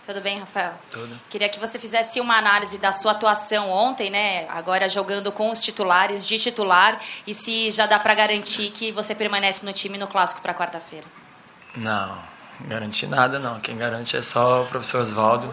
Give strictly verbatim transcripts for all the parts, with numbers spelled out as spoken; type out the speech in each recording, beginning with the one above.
Tudo bem, Rafael? Tudo. Queria que você fizesse uma análise da sua atuação ontem, né? Agora jogando com os titulares, de titular, e se já dá para garantir que você permanece no time no Clássico para quarta-feira. Não, não garanti nada não. Quem garante é só o professor Oswaldo.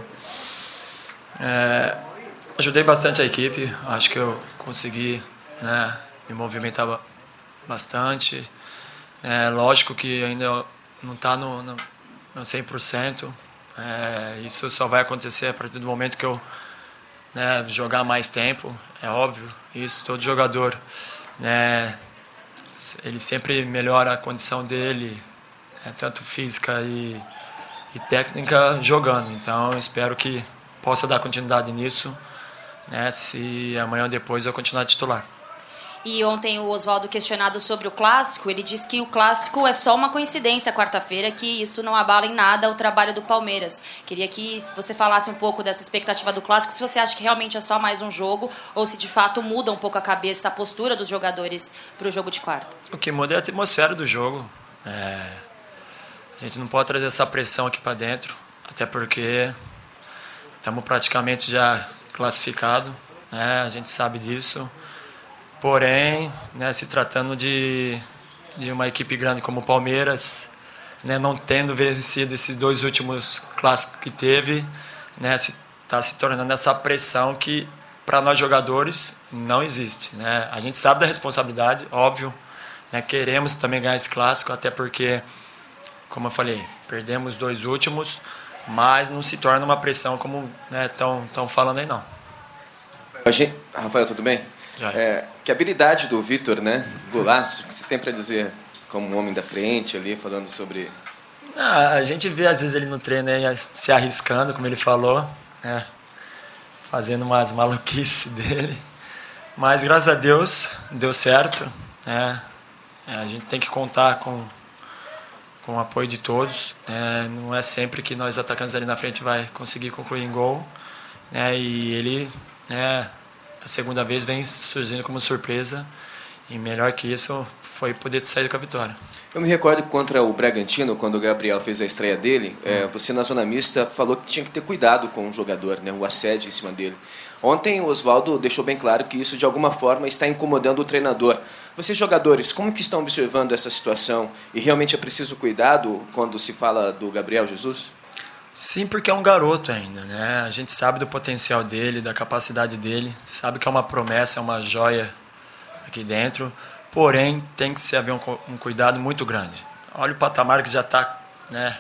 É, ajudei bastante a equipe. Acho que eu consegui, né, me movimentar bastante. É, lógico que ainda não está no, no, no cem por cento. É, isso só vai acontecer a partir do momento que eu, né, jogar mais tempo, é óbvio. Isso todo jogador, né, ele sempre melhora a condição dele, né, tanto física e, e técnica, jogando. Então eu espero que possa dar continuidade nisso, né, se amanhã ou depois eu continuar titular. E ontem o Oswaldo, questionado sobre o Clássico, ele disse que o Clássico é só uma coincidência quarta-feira, que isso não abala em nada o trabalho do Palmeiras. Queria que você falasse um pouco dessa expectativa do Clássico, se você acha que realmente é só mais um jogo, ou se de fato muda um pouco a cabeça, a postura dos jogadores para o jogo de quarta. O que muda é a atmosfera do jogo. É... A gente não pode trazer essa pressão aqui para dentro, até porque estamos praticamente já classificados, né? A gente sabe disso. Porém, né, se tratando de, de uma equipe grande como o Palmeiras, né, não tendo vencido esses dois últimos clássicos que teve, né, está se, tá se tornando essa pressão que, para nós jogadores, não existe. Né? A gente sabe da responsabilidade, óbvio, né, queremos também ganhar esse clássico, até porque, como eu falei, perdemos os dois últimos, mas não se torna uma pressão como estão, né, falando aí, não. Rafael, tudo bem? É, que habilidade do Vitor, né? Golaço, que você tem para dizer como um homem da frente ali, falando sobre... Ah, a gente vê às vezes ele no treino aí, se arriscando, como ele falou, né? Fazendo umas maluquices dele. Mas graças a Deus deu certo, né? A gente tem que contar com, com o apoio de todos. É, não é sempre que nós atacantes ali na frente vai conseguir concluir em gol, né? E ele, né, a segunda vez vem surgindo como surpresa, e melhor que isso foi poder sair com a vitória. Eu me recordo que contra o Bragantino, quando o Gabriel fez a estreia dele, hum. é, você na zona mista falou que tinha que ter cuidado com o jogador, né, o assédio em cima dele. Ontem o Oswaldo deixou bem claro que isso de alguma forma está incomodando o treinador. Vocês jogadores, como que estão observando essa situação? E realmente é preciso cuidado quando se fala do Gabriel Jesus? Sim, porque é um garoto ainda, né? A gente sabe do potencial dele, da capacidade dele, sabe que é uma promessa, é uma joia aqui dentro, porém tem que se haver um, um cuidado muito grande. Olha o patamar que já está, né?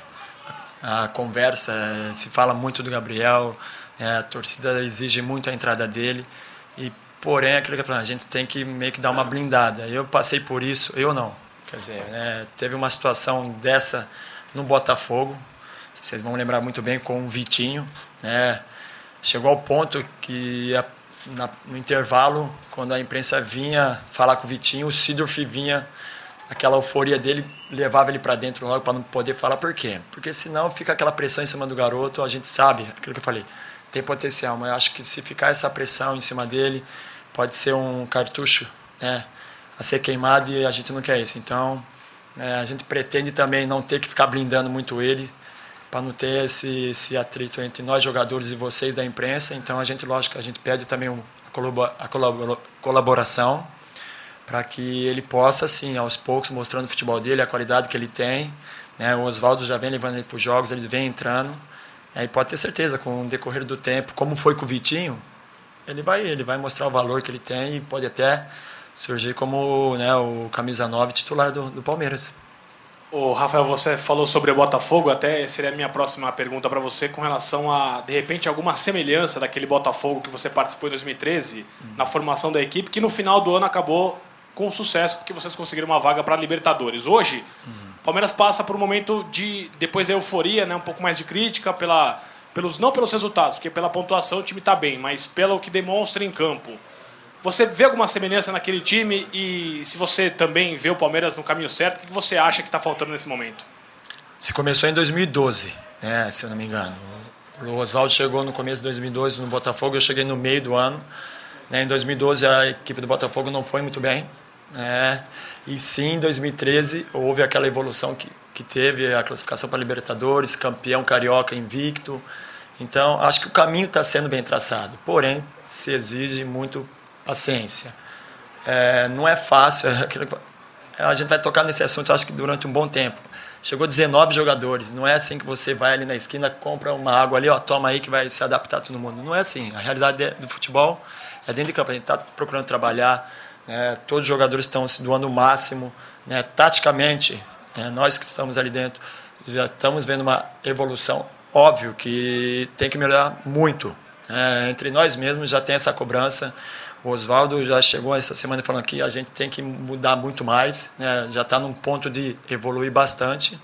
A, a conversa, se fala muito do Gabriel, é, a torcida exige muito a entrada dele, e porém aquilo que eu falei, a gente tem que meio que dar uma blindada. Eu passei por isso, eu não, quer dizer, né? Teve uma situação dessa no Botafogo. Vocês vão lembrar muito bem com o Vitinho, né? Chegou ao ponto que a, na, no intervalo, quando a imprensa vinha falar com o Vitinho, o Sidorf vinha, aquela euforia dele, levava ele para dentro logo para não poder falar. Por quê? Porque senão fica aquela pressão em cima do garoto, a gente sabe, aquilo que eu falei, tem potencial, mas eu acho que se ficar essa pressão em cima dele, pode ser um cartucho, né, a ser queimado, e a gente não quer isso. Então, né, a gente pretende também não ter que ficar blindando muito ele, para não ter esse, esse atrito entre nós jogadores e vocês da imprensa. Então a gente, lógico, a gente pede também um, a colaboração para que ele possa, assim, aos poucos, mostrando o futebol dele, a qualidade que ele tem, né? O Oswaldo já vem levando ele para os jogos, ele vem entrando, e aí pode ter certeza, com o decorrer do tempo, como foi com o Vitinho, ele vai, ele vai mostrar o valor que ele tem e pode até surgir como, né, o camisa nove titular do, do Palmeiras. Ô, Rafael, você falou sobre o Botafogo, até seria a minha próxima pergunta para você com relação a, de repente, alguma semelhança daquele Botafogo que você participou em dois mil e treze, uhum. na formação da equipe, que no final do ano acabou com sucesso, porque vocês conseguiram uma vaga para a Libertadores. Hoje, o uhum. Palmeiras passa por um momento de, depois da euforia, né, um pouco mais de crítica, pela, pelos, não pelos resultados, porque pela pontuação o time está bem, mas pelo que demonstra em campo. Você vê alguma semelhança naquele time, e se você também vê o Palmeiras no caminho certo, o que você acha que está faltando nesse momento? Se começou em dois mil e doze, né, se eu não me engano. O Oswaldo chegou no começo de dois mil e doze no Botafogo, eu cheguei no meio do ano. Né, em dois mil e doze a equipe do Botafogo não foi muito bem. Né, e sim, em dois mil e treze houve aquela evolução que, que teve, a classificação para a Libertadores, campeão carioca invicto. Então, acho que o caminho está sendo bem traçado, porém, se exige muito paciência. É, não é fácil, é aquilo, a gente vai tocar nesse assunto, acho que durante um bom tempo. Chegou dezenove jogadores, não é assim que você vai ali na esquina, compra uma água ali, ó, toma aí que vai se adaptar a todo mundo. Não é assim, a realidade do futebol é dentro de campo, a gente está procurando trabalhar, né, todos os jogadores estão se doando o máximo, né, taticamente, é, nós que estamos ali dentro, já estamos vendo uma evolução. Óbvio que tem que melhorar muito. É, entre nós mesmos já tem essa cobrança. O Oswaldo já chegou essa semana falando que a gente tem que mudar muito mais. Né, já está num ponto de evoluir bastante.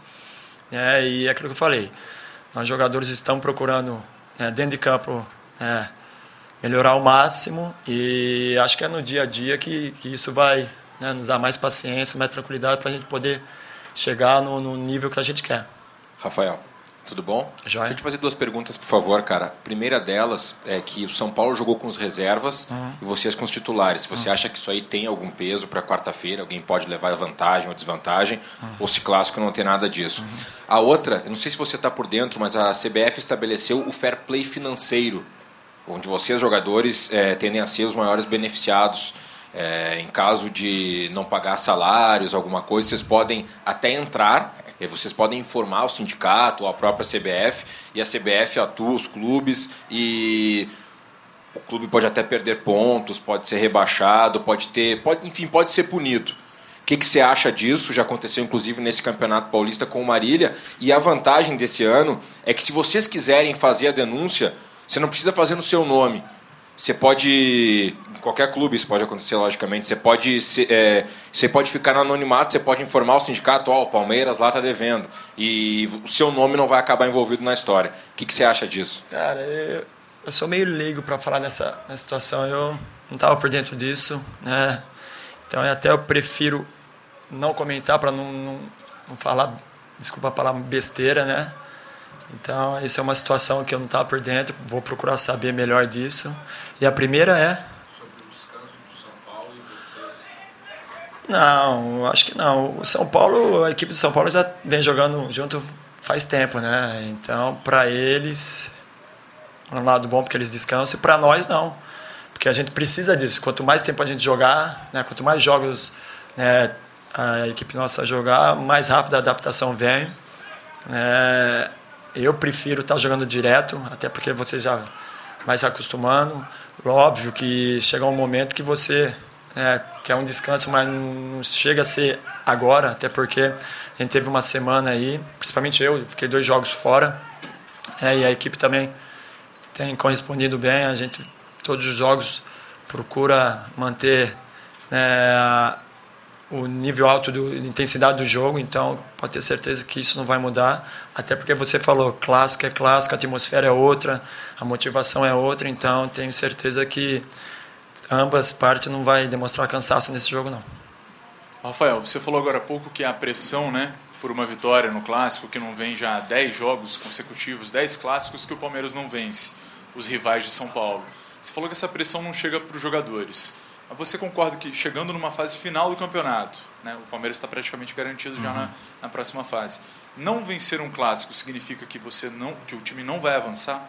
Né, e é aquilo que eu falei. Nós jogadores estamos procurando, né, dentro de campo, né, melhorar ao máximo. E acho que é no dia a dia que, que isso vai, né, nos dar mais paciência, mais tranquilidade para a gente poder chegar no, no nível que a gente quer. Rafael, tudo bom? Joia. Deixa eu te fazer duas perguntas, por favor, cara. A primeira delas é que o São Paulo jogou com os reservas uhum. e vocês com os titulares. Se você uhum. acha que isso aí tem algum peso para quarta-feira, alguém pode levar vantagem ou desvantagem, uhum. ou se clássico não tem nada disso. Uhum. A outra, eu não sei se você está por dentro, mas a C B F estabeleceu o fair play financeiro, onde vocês, jogadores, é, tendem a ser os maiores beneficiados. É, em caso de não pagar salários, alguma coisa, vocês podem até entrar, e vocês podem informar o sindicato ou a própria C B F, e a C B F atua os clubes, e o clube pode até perder pontos, pode ser rebaixado, pode ter, pode, enfim, pode ser punido. O que, que você acha disso? Já aconteceu, inclusive, nesse Campeonato Paulista com o Marília, e a vantagem desse ano é que, se vocês quiserem fazer a denúncia, você não precisa fazer no seu nome. Você pode, em qualquer clube isso pode acontecer, logicamente, você pode, é, você pode ficar no anonimato, você pode informar o sindicato, ó, oh, o Palmeiras lá está devendo, e o seu nome não vai acabar envolvido na história. O que, que você acha disso? Cara, eu, eu sou meio leigo para falar nessa, nessa situação, eu não estava por dentro disso, né? Então até eu prefiro não comentar para não, não, não falar, desculpa a palavra, besteira, né? Então, isso é uma situação que eu não estava por dentro, vou procurar saber melhor disso. E a primeira é... Sobre o descanso do São Paulo e vocês? Não, acho que não. O São Paulo, a equipe do São Paulo já vem jogando junto faz tempo, né? Então, para eles, é um lado bom porque eles descansam, e para nós não. Porque a gente precisa disso. Quanto mais tempo a gente jogar, né? Quanto mais jogos, né, a equipe nossa jogar, mais rápido a adaptação vem. É... Eu prefiro estar jogando direto, até porque você já vai se acostumando. Óbvio que chega um momento que você é, quer um descanso, mas não chega a ser agora, até porque a gente teve uma semana aí, principalmente eu, fiquei dois jogos fora, é, e a equipe também tem correspondido bem. A gente, todos os jogos, procura manter é, o nível alto de intensidade do jogo, então pode ter certeza que isso não vai mudar, até porque você falou, clássico é clássico, a atmosfera é outra, a motivação é outra, então tenho certeza que ambas partes não vai demonstrar cansaço nesse jogo, não. Rafael, você falou agora há pouco que a pressão, né, por uma vitória no clássico, que não vem já dez jogos consecutivos, dez clássicos que o Palmeiras não vence, os rivais de São Paulo. Você falou que essa pressão não chega para os jogadores. Você concorda que, chegando numa fase final do campeonato, né, o Palmeiras está praticamente garantido já uhum. na, na próxima fase, não vencer um clássico significa que, você não, que o time não vai avançar?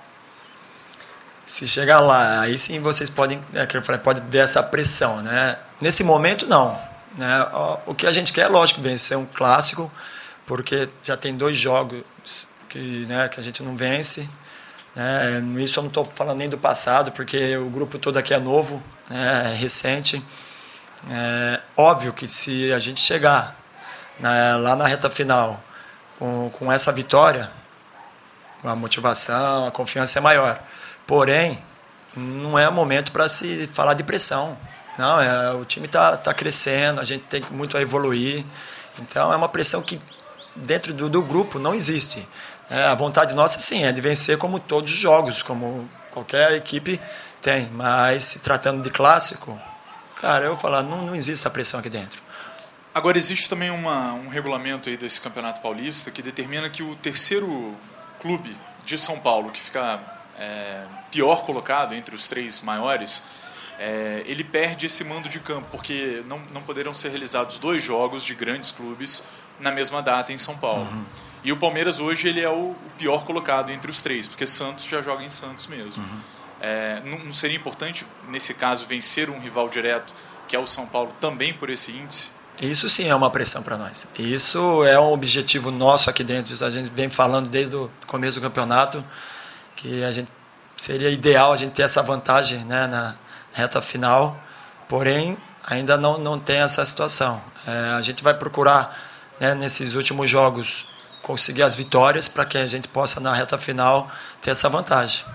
Se chegar lá, aí sim vocês podem, é, que eu falei, pode ver essa pressão, né? Nesse momento, não. Né? O que a gente quer, é lógico, vencer um clássico, porque já tem dois jogos que, né, que a gente não vence. Né? Isso eu não estou falando nem do passado, porque o grupo todo aqui é novo, é recente. É óbvio que se a gente chegar, né, lá na reta final com, com essa vitória, a motivação, a confiança é maior. Porém, não é momento para se falar de pressão. Não, é, o time está tá crescendo, a gente tem muito a evoluir. Então é uma pressão que dentro do, do grupo não existe. É, a vontade nossa, sim, é de vencer como todos os jogos, como qualquer equipe tem. Mas se tratando de clássico, cara, eu vou falar, não, não existe essa pressão aqui dentro. Agora, existe também uma, um regulamento aí desse Campeonato Paulista que determina que o terceiro clube de São Paulo, que fica é, pior colocado entre os três maiores, é, ele perde esse mando de campo, porque não, não poderão ser realizados dois jogos de grandes clubes na mesma data em São Paulo. Uhum. E o Palmeiras hoje ele é o pior colocado entre os três, porque Santos já joga em Santos mesmo. Uhum. É, não, não seria importante, nesse caso, vencer um rival direto, que é o São Paulo, também por esse índice? Isso sim é uma pressão para nós. Isso é um objetivo nosso aqui dentro. A gente vem falando desde o começo do campeonato que a gente seria ideal a gente ter essa vantagem, né, na reta final. Porém, ainda não, não tem essa situação. É, a gente vai procurar, né, nesses últimos jogos conseguir as vitórias para que a gente possa, na reta final, ter essa vantagem.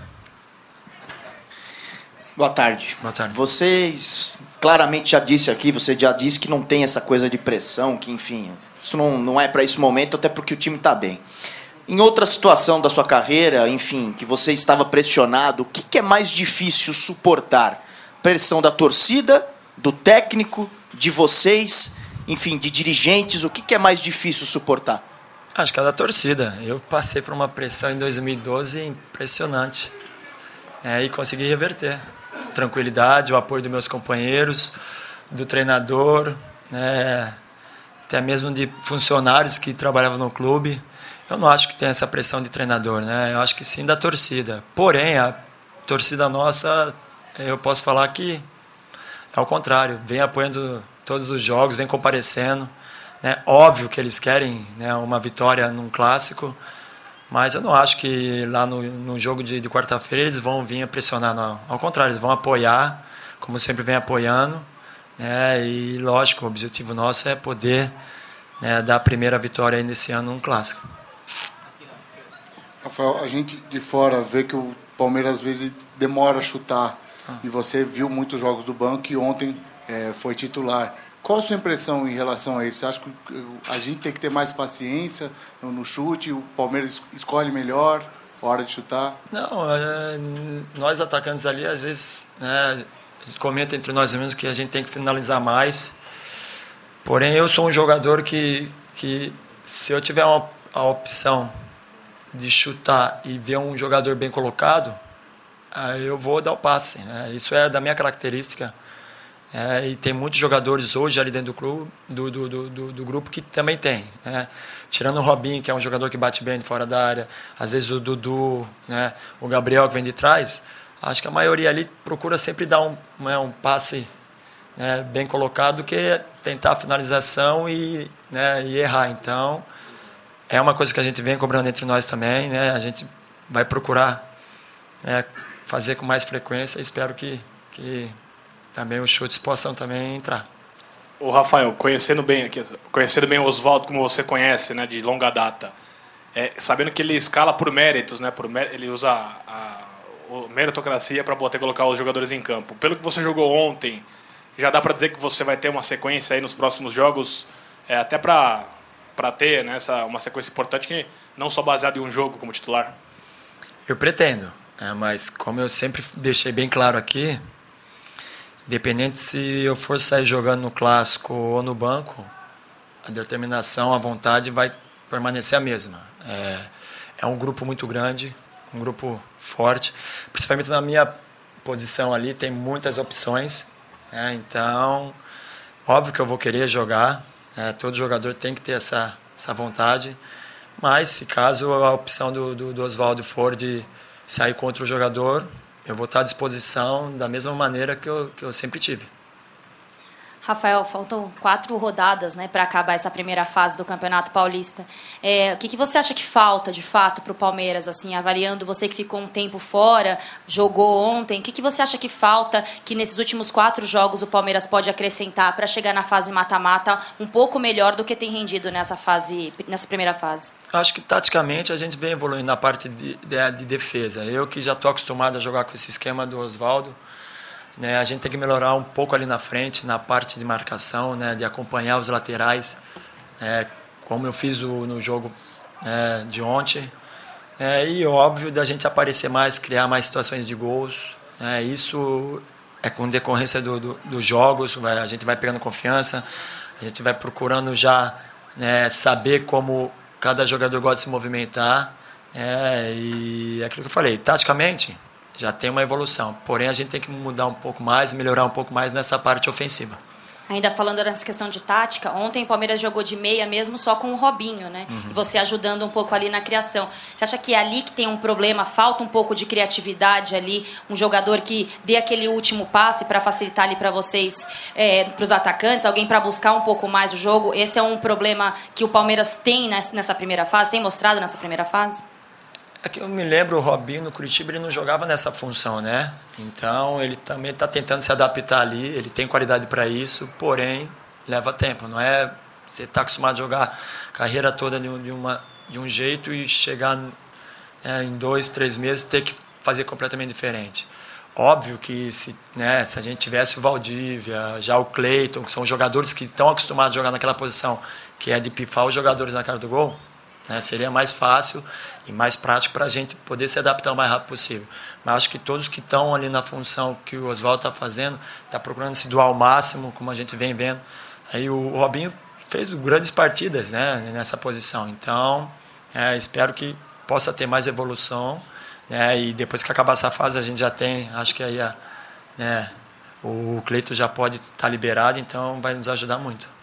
Boa tarde. Boa tarde. Vocês claramente já disse aqui, você já disse que não tem essa coisa de pressão, que enfim, isso não, não é para esse momento, até porque o time está bem. Em outra situação da sua carreira, enfim, que você estava pressionado, o que, que é mais difícil suportar? Pressão da torcida, do técnico, de vocês, enfim, de dirigentes, o que, que é mais difícil suportar? Acho que é da torcida. Eu passei por uma pressão em dois mil e doze impressionante. É, e consegui reverter. Tranquilidade, o apoio dos meus companheiros, do treinador, né, até mesmo de funcionários que trabalhavam no clube. Eu não acho que tem essa pressão de treinador, né? Eu acho que sim da torcida. Porém, a torcida nossa, eu posso falar que é o contrário. Vem apoiando todos os jogos, vem comparecendo. Né? Óbvio que eles querem, né, uma vitória num clássico, mas eu não acho que lá no, no jogo de, de quarta-feira eles vão vir a pressionar, não. Ao contrário, eles vão apoiar, como sempre vem apoiando. Né? E, lógico, o objetivo nosso é poder, né, dar a primeira vitória aí nesse ano num clássico. Rafael, a gente de fora vê que o Palmeiras às vezes demora a chutar. Ah. E você viu muitos jogos do banco e ontem é, foi titular. Qual a sua impressão em relação a isso? Você acha que a gente tem que ter mais paciência no chute? O Palmeiras escolhe melhor a hora de chutar? Não, nós atacantes ali, às vezes, né, a gente comenta entre nós mesmos que a gente tem que finalizar mais. Porém, eu sou um jogador que, que se eu tiver uma, a opção de chutar e ver um jogador bem colocado, aí eu vou dar o passe. Né? Isso é da minha característica. É, e tem muitos jogadores hoje ali dentro do, clube, do, do, do, do, do grupo que também tem. Né? Tirando o Robinho, que é um jogador que bate bem de fora da área, às vezes o Dudu, né? O Gabriel que vem de trás, acho que a maioria ali procura sempre dar um, né, um passe, né, bem colocado, que tentar a finalização e, né, e errar. Então, é uma coisa que a gente vem cobrando entre nós também. Né? A gente vai procurar, né, fazer com mais frequência e espero que... que também os chutes possam também entrar. O Rafael, conhecendo bem aqui, conhecendo bem o Oswaldo como você conhece, né, de longa data, é, sabendo que ele escala por méritos, né, por mé- ele usa a, a meritocracia para poder colocar os jogadores em campo. Pelo que você jogou ontem, já dá para dizer que você vai ter uma sequência aí nos próximos jogos, é, até para para ter, né, essa, uma sequência importante que não só baseada em um jogo como titular? Eu pretendo, é, mas como eu sempre deixei bem claro aqui, independente se eu for sair jogando no clássico ou no banco, a determinação, a vontade vai permanecer a mesma. É, é um grupo muito grande, um grupo forte, principalmente na minha posição ali, tem muitas opções. Né? Então, óbvio que eu vou querer jogar, né? Todo jogador tem que ter essa, essa vontade, mas se caso a opção do, do, do Oswaldo for de sair contra o jogador, eu vou estar à disposição da mesma maneira que eu, que eu sempre tive. Rafael, faltam quatro rodadas, né, para acabar essa primeira fase do Campeonato Paulista. É, o que, que você acha que falta, de fato, para o Palmeiras, assim, avaliando você que ficou um tempo fora, jogou ontem, o que, que você acha que falta que nesses últimos quatro jogos o Palmeiras pode acrescentar para chegar na fase mata-mata um pouco melhor do que tem rendido nessa, fase, nessa primeira fase? Acho que, taticamente, a gente vem evoluindo na parte de, de, de defesa. Eu que já estou acostumado a jogar com esse esquema do Oswaldo, né, a gente tem que melhorar um pouco ali na frente, na parte de marcação, né, de acompanhar os laterais, é, como eu fiz o, no jogo, né, de ontem. É, e óbvio da gente aparecer mais, criar mais situações de gols. É, isso é com decorrência dos do, do jogos, vai, a gente vai pegando confiança, a gente vai procurando já, né, saber como cada jogador gosta de se movimentar. É, e é aquilo que eu falei, taticamente já tem uma evolução, porém a gente tem que mudar um pouco mais, melhorar um pouco mais nessa parte ofensiva. Ainda falando nessa questão de tática, ontem o Palmeiras jogou de meia mesmo só com o Robinho, né? Uhum. E você ajudando um pouco ali na criação. Você acha que é ali que tem um problema, falta um pouco de criatividade ali, um jogador que dê aquele último passe para facilitar ali para vocês, é, para os atacantes, alguém para buscar um pouco mais o jogo? Esse é um problema que o Palmeiras tem nessa primeira fase, tem mostrado nessa primeira fase? É que eu me lembro, o Robinho no Curitiba ele não jogava nessa função, né? Então ele também está tentando se adaptar ali, ele tem qualidade para isso, porém leva tempo. Não é você está acostumado a jogar a carreira toda de, uma, de um jeito e chegar é, em dois, três meses ter que fazer completamente diferente. Óbvio que se, né, se a gente tivesse o Valdívia, já o Cleiton, que são jogadores que estão acostumados a jogar naquela posição, que é de pifar os jogadores na cara do gol, né, seria mais fácil e mais prático para a gente poder se adaptar o mais rápido possível. Mas acho que todos que estão ali na função que o Oswaldo está fazendo, está procurando se doar ao máximo, como a gente vem vendo. Aí o Robinho fez grandes partidas, né, nessa posição. Então, é, espero que possa ter mais evolução, né, e depois que acabar essa fase a gente já tem, acho que aí a, né, o Cleiton já pode estar tá liberado, então vai nos ajudar muito.